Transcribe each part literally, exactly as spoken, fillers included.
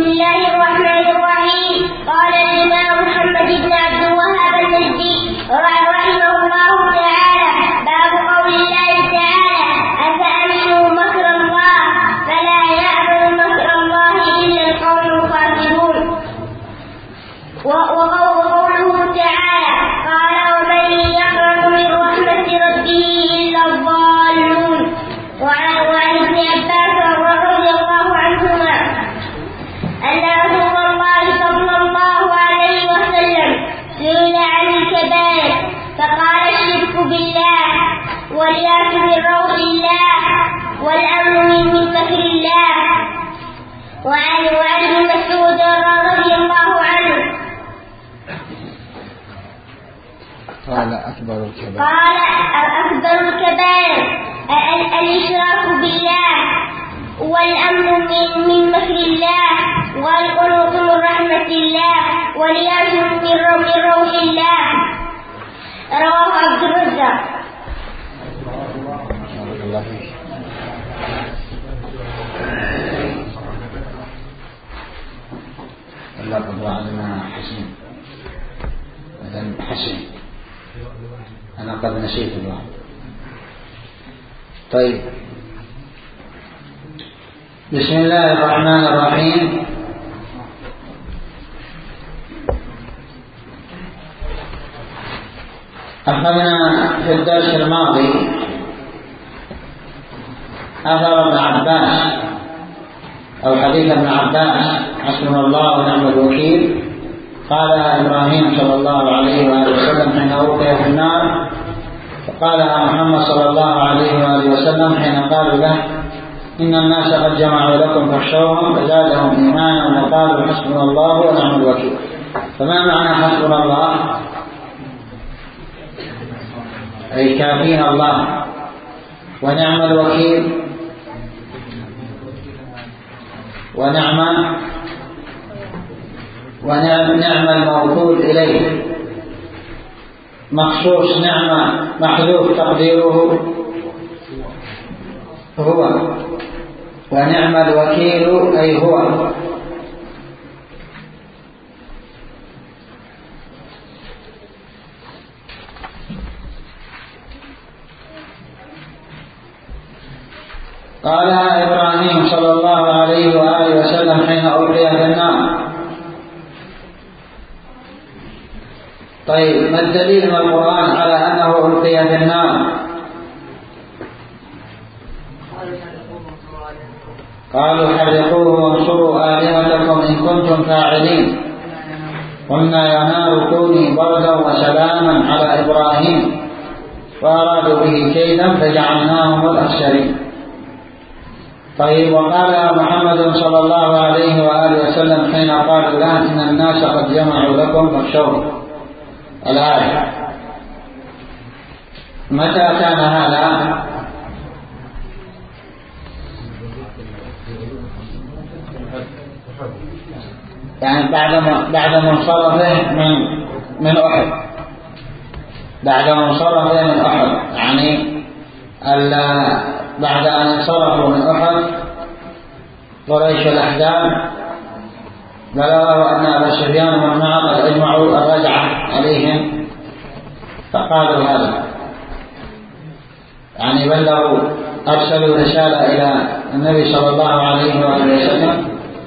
الله الرحمن الرحيم. قال الإمام محمد بن عبد الوهاب النجدي رحمه الله تعالى: باب قول الله تعالى: أفأمنوا مكر الله فلا يأمن مكر الله إلا القوم الخاسرون. وقوله تعالى: قال ومن يقنط من رحمة ربه إلا الضالون. وعن ابن عباس رضي الله عنهما أن رسول الله صلى الله عليه وسلم سئل عن الكبائر فقال: الشرك بالله، واليأس من روح الله، والأمن من مكر الله. وعن وعن ابن مسعود رضي الله عنه قال أكبر الكبائر قال أكبر الكبائر الإشراك بالله، والأمن من, من مكر الله، والقنوط من رحمة الله، واليأس من روح الله. رواه عبد الرزاق. اللقب وعدنا حسين مثلا حسين، أنا قد نسيت الواحد. طيب، بسم الله الرحمن الرحيم. أخذنا في الدرس الماضي أثر ابن عباس أو حديث ابن عباس: حسبنا الله ونعم الوكيل. قالها إبراهيم صلى الله عليه وآله وسلم حين ألقي في النار، فقالها محمد صلى الله عليه وآله وسلم حين قالوا له: إن الناس قد جمعوا لكم فاخشوهم، فزادهم إيمانا وقالوا حسبنا الله ونعم الوكيل. فما معنى حسبنا الله؟ أي كافينا الله. ونعم الوكيل، ونعم ونعم نعم الموكول إليه. مخصوص نعمة، محذوف تقديره هو. ونعم الوكيل أي هو. قالها إبراهيم صلى الله عليه وآله وسلم حين ألقي في النار. طيب، ما الدليل من القرآن على أنه ألقي في النار؟ قالوا حرقوه وانصروا آلهتكم إن كنتم فاعلين. قلنا يا نار كوني بردا وسلاما على إبراهيم، فأرادوا به كيدا فجعلناهم الأخسرين. طيب، وقال محمد صلى الله عليه وآله وسلم حين قالوا له: إن الناس قد جمعوا لكم فاخشوهم. الآية متى كان هذا؟ يعني بعد بعد منصرفه من من أحد، بعد منصرفه من أحد، يعني بعد أن انصرفوا من أحد قريش الأحزاب، بلغوا أن أبا سفيان ومن معه قد أجمعوا الرجعة عليهم، فقالوا هذا، يعني بلغوا، أرسلوا رسالة إلى النبي صلى الله عليه وآله وسلم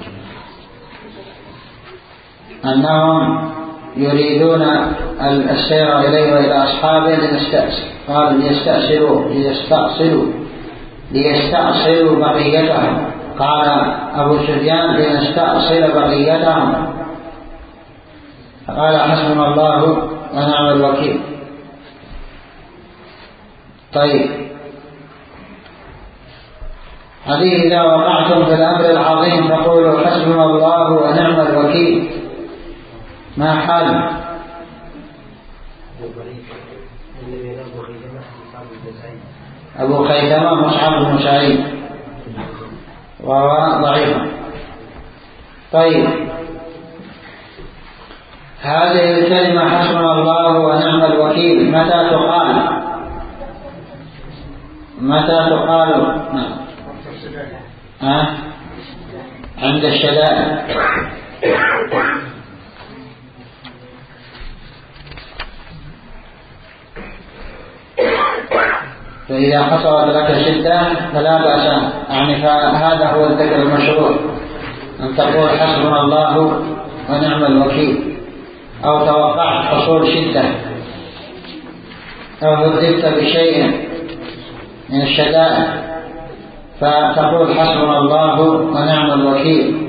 أنهم يريدون السير إليه وإلى أصحابه لنستأصل. قالوا ليستأصلوا ليستأصلوا ليستأصلوا بقيتهم. قال أبو سفيان: لنستأصل بقيتهم. قال: حسبنا الله ونعم الوكيل. طيب، هذه إذا وقعتم في الأمر العظيم فقولوا حسبنا الله ونعم الوكيل. ما حال؟ أبو خيثمة مصعب بن سعيد، وهو ضعيف. طيب، هذه الكلمة حسبنا الله ونعم الوكيل متى تقال؟ متى تقال؟ ها؟ عند الشدائد. فإذا حصلت لك شدة فلا بأس، يعني فهذا هو الذكر المشروع، أن تقول حسبنا الله ونعم الوكيل، أو توقعت حصول شدة أو هددت بشيء من الشدائد فتقول حسبنا الله ونعم الوكيل.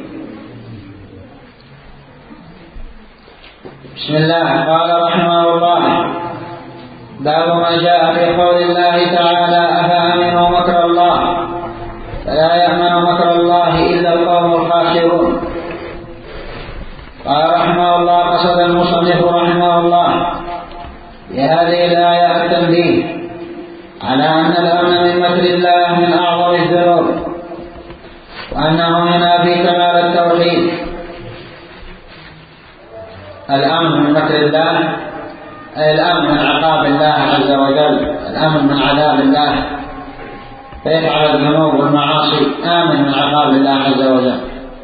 بسم الله. قال رحمه الله: باب ما جاء في قول الله تعالى: أفأمنوا مكر الله فلا يأمن مكر الله إلا القوم الخاسرون. قال رحمه الله: قصد المصنف رحمه الله بهذه الآية التنبيه على أن الأمن من مكر الله من أعظم الذنوب، وأنه ينافي كمال التوحيد. الأمن من مكر الله أي الأمن من عقاب الله عز وجل، الأمن من عذاب الله، فيفعل الذنوب والمعاصي آمن من عقاب الله عز وجل.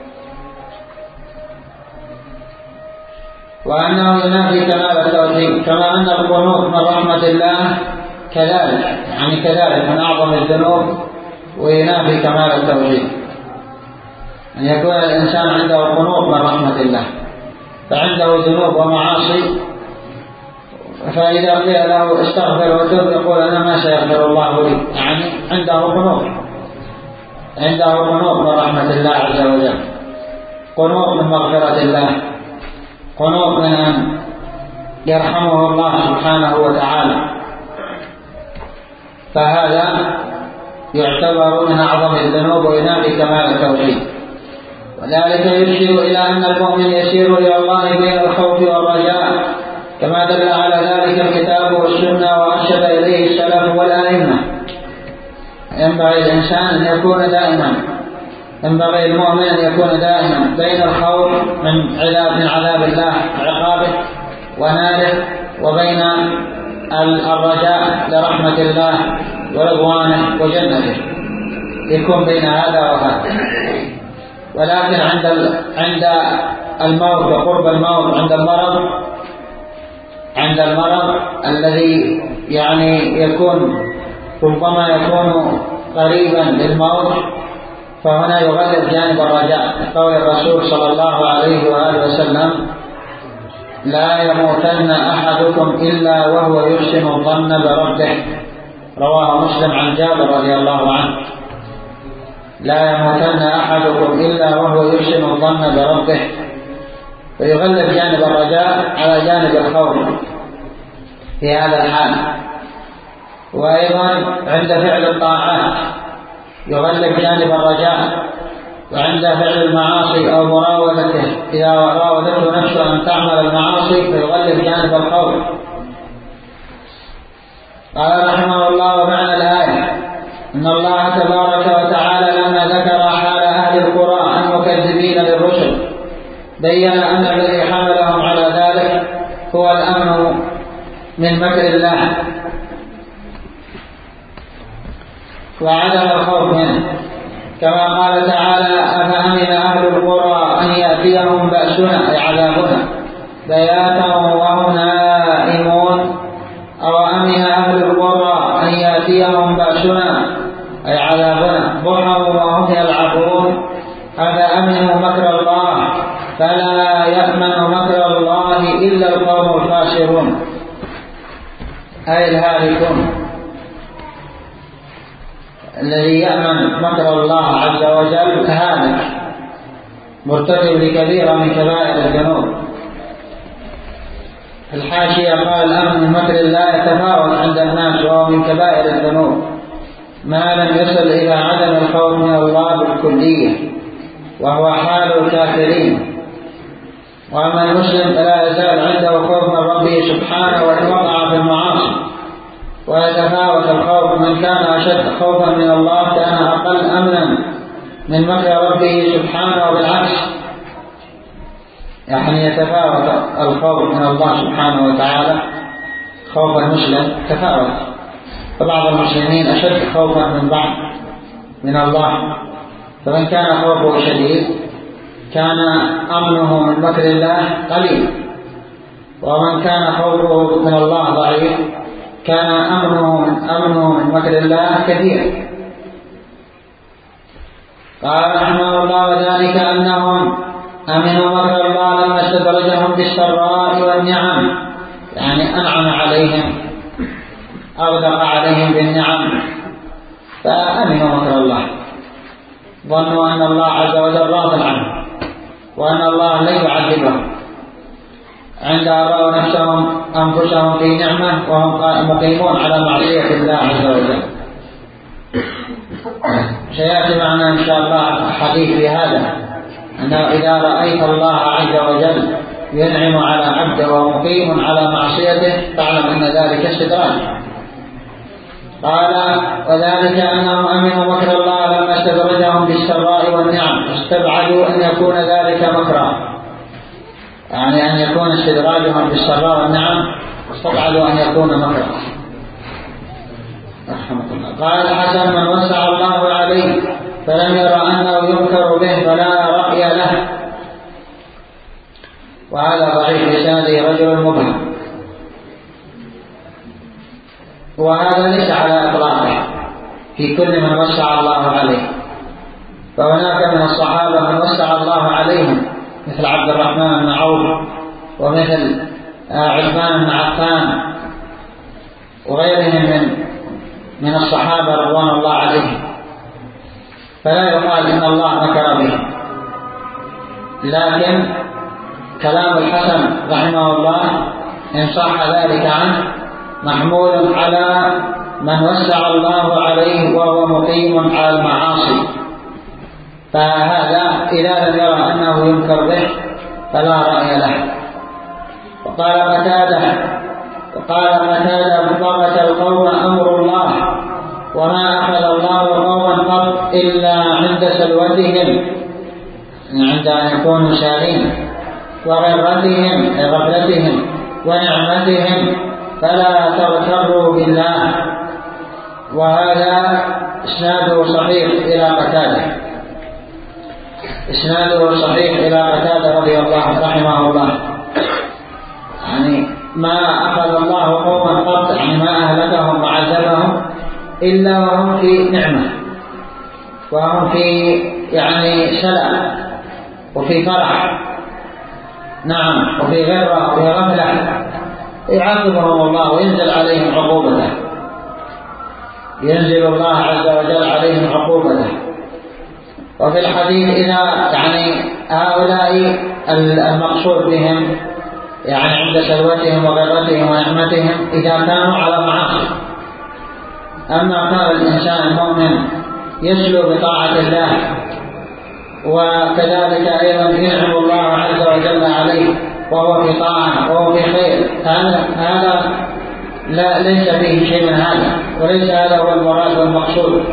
وأنه ينافي كمال التوحيد، كما أن القنوط من رحمة الله كذلك، يعني كذلك من أعظم الذنوب وينافي كمال التوحيد، أن يكون الإنسان عنده قنوط من رحمة الله، فعنده ذنوب ومعاصي، فإذا قيل له استغفر وتوب يقول أنا ما سيغفر الله لي، يعني عنده قنوط، عنده قنوط من رحمة الله عز وجل، قنوط من مغفرة الله، قنوط من أن يرحمه الله سبحانه وتعالى، فهذا يعتبر من أعظم الذنوب وينافي كمال التوحيد. وذلك يرشد إلى أن المؤمن يسير إلى الله بين الخوف والرجاء، كما دل على ذلك الكتاب والسنة وأرشد إليه السلف والأئمة. ينبغي الإنسان أن يكون دائما، ينبغي المؤمن أن يكون دائما بين الخوف من عذاب من عذاب الله وعقابه وناره، وبين الرجاء لرحمة الله ورضوانه وجنته، يكون بين هذا وهذا. ولكن عند عند الموت وقرب الموت، عند المرض عند المرض الذي يعني يكون ربما يكون قريبا للموت، فهنا يغلب جانب الرجاء، قول الرسول صلى الله عليه وآله وسلم: لا يموتن أحدكم إلا وهو يحسن الظن بربه، رواه مسلم عن جابر رضي الله عنه. لا يموتن أحدكم إلا وهو يحسن الظن بربه، فيغلب جانب الرجاء على جانب الخوف في هذا الحال. وأيضا عند فعل الطاعات يغلب جانب الرجاء، وعند فعل المعاصي أو مراودته إذا راودته نفسه أن تعمل المعاصي فيغلب جانب الخوف. قال رحمه الله: ومعنى الآية إن الله تبارك وتعالى لما ذكر حال أهل القرى المكذبين للرسل بين أن الذي حملهم على ذلك هو الأمن من مكر الله وعدم الخوف منه، كما قال تعالى: أفأمن أهل القرى أن يأتيهم بأسنا أي عذابنا بياتا وهم نائمون، أو أمن أهل القرى أن يأتيهم بأسنا أي عذابنا ضحى وهم يلعبون، أفأمنوا مكر الله فلا يأمن مكر الله إلا القوم الخاسرون أي الهالكون. الذي يأمن مكر الله عز وجل هالك مرتكب لكبيرة من كبائر الذنوب. الحاشية قال: الأمن من مكر الله يتفاوت عند الناس، وهو من كبائر الذنوب ما لم يصل إلى عدم الخوف من الله بالكلية، وهو حال الكافرين. وأما المسلم فلا يزال عنده خوف من ربه سبحانه وإن وقع في المعاصي، ويتفاوت الخوف، من كان أشد خوفا من الله كان أقل أمنا من مكر ربه سبحانه، وبالعكس يعني يتفاوت الخوف من الله سبحانه وتعالى. خوف المسلم تفاوت، فبعض المسلمين أشد خوفا من بعض من الله، فمن كان خوفه شديد كان أمنه من مكر الله قليل، ومن كان خوفه من الله ضعيف كان أمنه من, أمنه من مكر الله كثير. قال رحمه الله: وذلك أنهم أمنوا مكر الله لما استدرجهم بالسراء والنعم، يعني أنعم عليهم، أغدق عليهم بالنعم فأمنوا مكر الله، ظنوا أن الله عز وجل راض عنهم وأن الله لن يعذبهم، عند رأوا نفسهم أنفسهم في نعمة وهم مقيمون على معصية الله عز وجل. سيأتي معنا إن شاء الله حديث في هذا، أنه إذا رأيت الله عز وجل ينعم على عبده ومقيم على معصيته فاعلم أن ذلك استدراج. قال: وذلك أنهم أمنوا مكر الله لما استدرجهم بالسراء والنعم، استبعدوا أن يكون ذلك مكرا، يعني أن يكون استدراجهم بالسراء والنعم استبعدوا أن يكون مكرا. رحمة الله. قال الحسن: من وسع الله عليه فلم يرى أنه ينكر به فلا رأي له. وهذا ضعيف بسنده رجل مبهم، وهذا ليس على إطلاقه في كل من وسع الله عليه، فهناك من الصحابة من وسع الله عليهم مثل عبد الرحمن بن عوف ومثل عثمان بن عفان وغيرهم من من الصحابة رضوان الله عليهم، فلا يقال إن الله مكر بهم. لكن كلام الحسن رحمه الله إن صح ذلك عنه محمول على من وسع الله عليه وهو مقيم على المعاصي، فهذا إذا لم يرى أنه ينكر به فلا رأي له. وقال قتادة وقال قتادة: بطاقة القوم أمر الله، وما أخذ الله قوما قط إلا عند سلوتهم، عند أن يكونوا سالين، وغرتهم غفلتهم ونعمتهم، فلا تغتروا بالله. وهذا إسناده صحيح إلى قتادة، إسناده صحيح إلى قتادة رضي الله رحمه الله، يعني ما أخذ الله قوما قط، يعني ما أهلكهم وعذبهم إلا وهم في نعمة وهم في يعني سلام وفي فرح، نعم، وفي غرة وفي غفلة، يعذبهم الله وينزل عليهم عقوبته، ينزل الله عز وجل عليهم عقوبته. وفي الحديث إذا يعني هؤلاء المقصود بهم يعني عند سلوتهم وغرتهم ونعمتهم إذا كانوا على معاصي. أما كان الإنسان المؤمن يسلو بطاعة الله وكذلك أيضا ينعم الله عز وجل عليه وهو في طاعة وهو في خير، هذا هذا لا ليس فيه شيء من هذا، وليس هذا هو المراد والمقصود.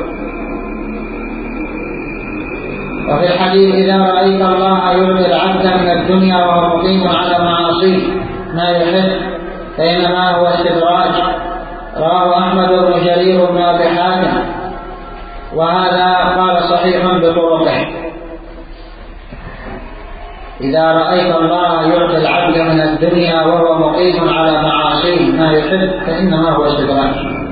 وفي الحديث: إذا رأيت الله يعطي العبد من الدنيا وهو مقيم على معاصيه ما يحب فإنما هو استدراج. رواه أحمد بن جرير بن أبي حاتم، وهذا قال صحيح بطرقه. إذا رأيت الله يعطي العبد من الدنيا وهو مقيم على معاصيه ما يحب فإنما هو استدراج.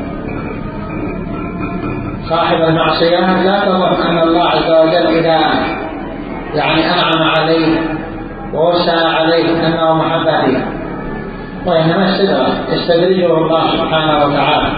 صاحب المعصية لا تظن أن الله عز وجل إذا يعني أنعم عليه ووسع عليه أنه محبة فيه، وإنما استدراج، يستدرجه الله سبحانه وتعالى.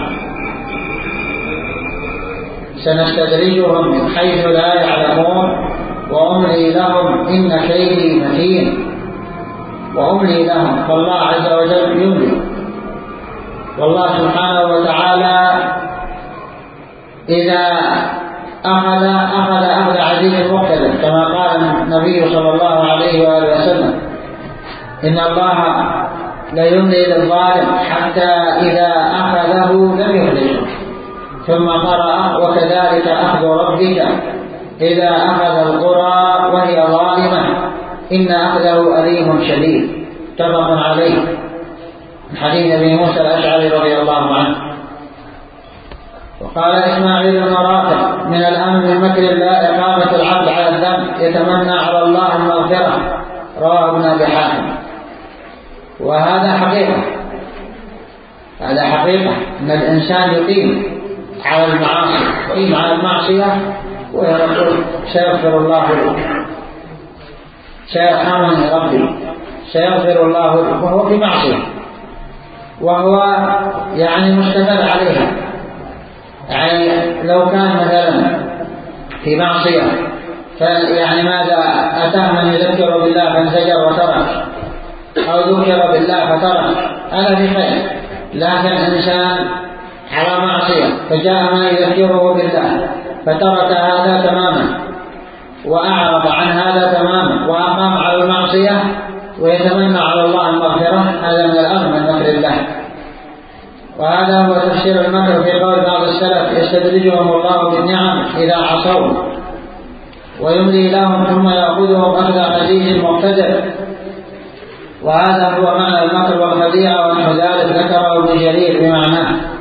سنستدرجهم من حيث لا يعلمون وأملي لهم إن كيدي متين. وأملي لهم، فالله عز وجل يملي، والله سبحانه وتعالى إذا أخذ أخذ أخذ عزيز مقتدر، كما قال النبي صلى الله عليه وآله وسلم: إن الله لا يملي للظالم حتى إذا أخذه لم يخرجه. ثم قرأ: وكذلك أخذ ربك إذا أخذ القرى وهي ظالمة إن أخذه أليم شديد. متفق عليه، من حديث أبي موسى الأشعري رضي الله عنه. وقال إسماعيل بن رافع من الأمن من مكر الله إقامة العبد على الذنب يتمنى على الله المغفرة، رواه ابن أبي حاتم. وهذا حقيقة، هذا حقيقة أن الإنسان يقيم على المعاصي، يقيم على المعصية ويقول سيغفر الله لي، سيرحمني ربي، سيغفر الله لي، وهو في معصية، وهو يعني مستمر عليها. يعني لو كان مثلا في معصية فيعني ماذا أتاه من يذكر بالله فانزجر وترك، أو ذكر بالله فترك، هذا في خير. لكن إنسان على معصية فجاء ما يذكره بالله فترك هذا تماما وأعرض عن هذا تماما وأقام على المعصية ويتمنى على الله المغفرة، هذا من الأمر من مكر الله. وهذا هو تفسير المكر في قول بعض السلف: يستدرجهم الله بالنعم إذا عصوا ويملي لهم ثم يأخذهم أخذ عزيز مقتدر. وهذا هو معنى المكر والخديعة، ونحو ذلك ذكره ابن جرير بمعناه.